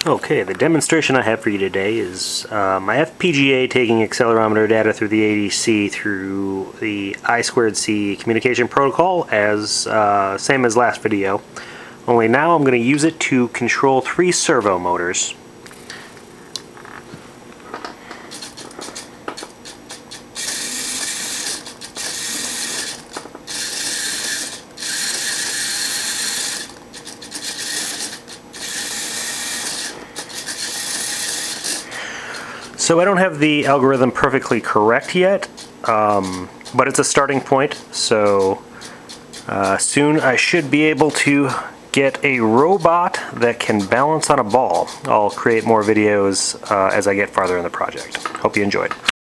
Okay, the demonstration I have for you today is my FPGA taking accelerometer data through the ADC through the I2C communication protocol, as same as last video. Only now I'm going to use it to control 3 servo motors. So I don't have the algorithm perfectly correct yet, but it's a starting point, so soon I should be able to get a robot that can balance on a ball. I'll create more videos as I get farther in the project. Hope you enjoyed.